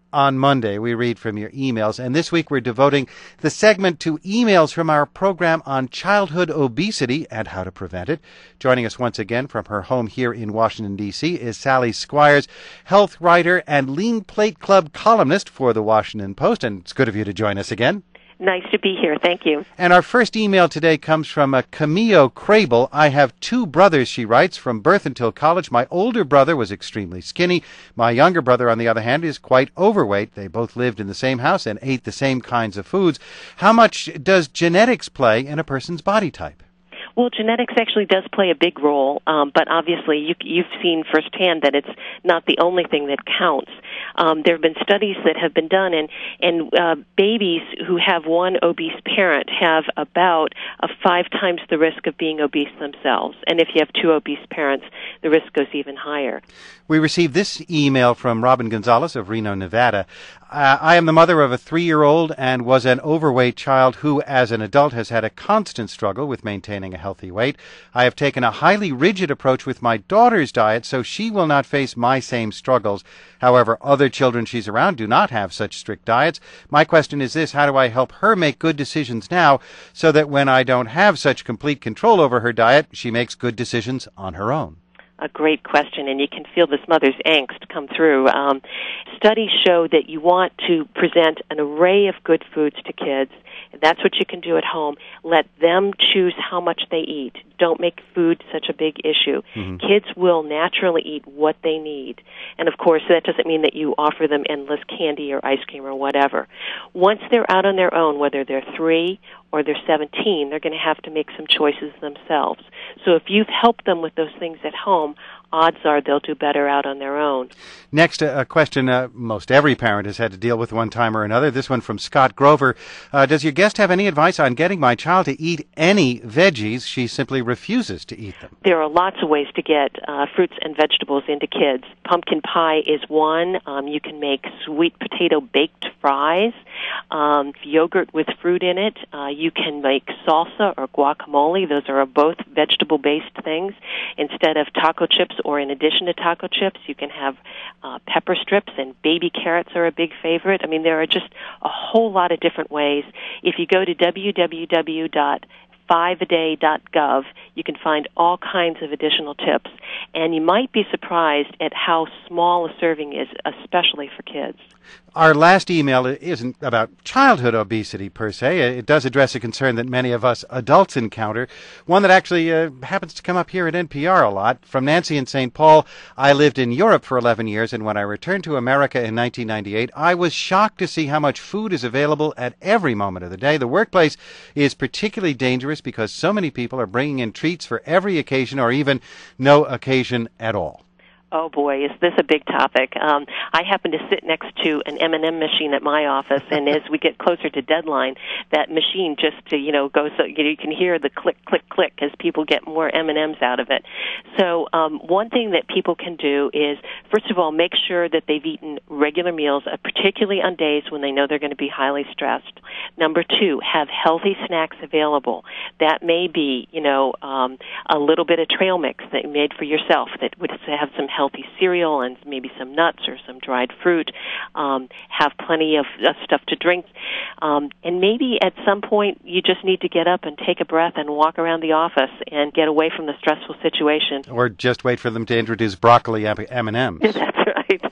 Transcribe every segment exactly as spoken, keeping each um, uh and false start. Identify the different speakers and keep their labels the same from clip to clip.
Speaker 1: on Monday, we read from your emails, and this week we're devoting the segment to emails from our program on childhood obesity and how to prevent it. Joining us once again from her home here in Washington, D C is Sally Squires, health writer and Lean Plate Club columnist for the Washington Post, and it's good of you to join us again.
Speaker 2: Nice to be here. Thank you.
Speaker 1: And our first email today comes from uh, Camille Crable. I have two brothers, she writes, from birth until college. My older brother was extremely skinny. My younger brother, on the other hand, is quite overweight. They both lived in the same house and ate the same kinds of foods. How much does genetics play in a person's body type?
Speaker 2: Well, genetics actually does play a big role, um, but obviously you, you've seen firsthand that it's not the only thing that counts. Um, there have been studies that have been done, and, and uh, babies who have one obese parent have about a five times the risk of being obese themselves. And if you have two obese parents, the risk goes even higher.
Speaker 1: We received this email from Robin Gonzalez of Reno, Nevada. Uh, I am the mother of a three-year-old and was an overweight child who, as an adult, has had a constant struggle with maintaining a healthy weight. I have taken a highly rigid approach with my daughter's diet, so she will not face my same struggles. However, other children she's around do not have such strict diets. My question is this: how do I help her make good decisions now so that when I don't have such complete control over her diet, she makes good decisions on her own?
Speaker 2: A great question, and you can feel this mother's angst come through. Um, studies show that you want to present an array of good foods to kids. That's what you can do at home. Let them choose how much they eat. Don't make food such a big issue. Mm-hmm. Kids will naturally eat what they need. And, of course, that doesn't mean that you offer them endless candy or ice cream or whatever. Once they're out on their own, whether they're three or they're seventeen, they're going to have to make some choices themselves. So if you've helped them with those things at home, odds are they'll do better out on their own.
Speaker 1: Next, a question uh, most every parent has had to deal with one time or another. This one from Scott Grover. Uh, does your guest have any advice on getting my child to eat any veggies? She simply refuses to eat them.
Speaker 2: There are lots of ways to get uh, fruits and vegetables into kids. Pumpkin pie is one. Um, you can make sweet potato baked fries, um, yogurt with fruit in it. Uh, you can make salsa or guacamole. Those are both vegetable-based things. Instead of taco chips, or in addition to taco chips, you can have uh, pepper strips, and baby carrots are a big favorite. I mean, there are just a whole lot of different ways. If you go to w w w dot five a day dot gov, you can find all kinds of additional tips. And you might be surprised at how small a serving is, especially for kids.
Speaker 1: Our last email isn't about childhood obesity per se. It does address a concern that many of us adults encounter, one that actually uh, happens to come up here at N P R a lot. From Nancy in Saint Paul: I lived in Europe for eleven years, and when I returned to America in nineteen ninety-eight, I was shocked to see how much food is available at every moment of the day. The workplace is particularly dangerous because so many people are bringing in treats for every occasion or even no occasion at all.
Speaker 2: Oh, boy, is this a big topic. Um, I happen to sit next to an M and M machine at my office, and as we get closer to deadline, that machine just, to, you know, goes, so you can hear the click, click, click as people get more M and M's out of it. So um, one thing that people can do is, first of all, make sure that they've eaten regular meals, uh, particularly on days when they know they're going to be highly stressed. Number two, have healthy snacks available. That may be, you know, um, a little bit of trail mix that you made for yourself that would have some healthy cereal and maybe some nuts or some dried fruit. Um, have plenty of uh, stuff to drink. Um, and maybe at some point you just need to get up and take a breath and walk around the office and get away from the stressful situation.
Speaker 1: Or just wait for them to introduce broccoli M and M's.
Speaker 2: That's right.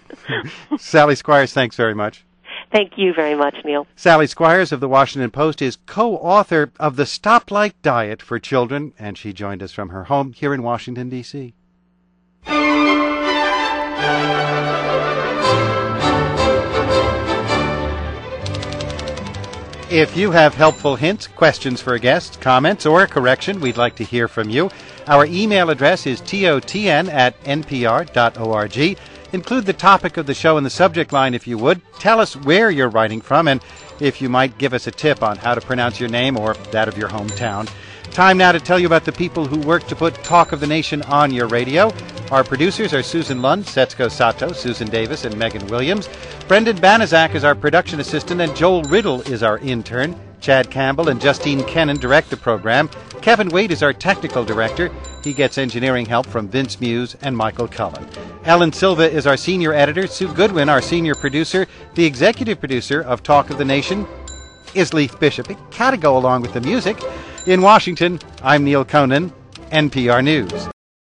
Speaker 1: Sally Squires, thanks very much.
Speaker 2: Thank you very much, Neil.
Speaker 1: Sally Squires of the Washington Post is co-author of The Stoplight Diet for Children, and she joined us from her home here in Washington, D C If you have helpful hints, questions for guests, comments, or a correction, we'd like to hear from you. Our email address is totn at n p r dot org. Include the topic of the show in the subject line if you would. Tell us where you're writing from, and if you might give us a tip on how to pronounce your name or that of your hometown. Time now to tell you about the people who work to put Talk of the Nation on your radio. Our producers are Susan Lund, Setsuko Sato, Susan Davis, and Megan Williams. Brendan Banaszak is our production assistant, and Joel Riddle is our intern. Chad Campbell and Justine Kennan direct the program. Kevin Wade is our technical director. He gets engineering help from Vince Muse and Michael Cullen. Ellen Silva is our senior editor. Sue Goodwin, our senior producer. The executive producer of Talk of the Nation is Leith Bishop. It had to go along with the music. In Washington, I'm Neil Conan, N P R News.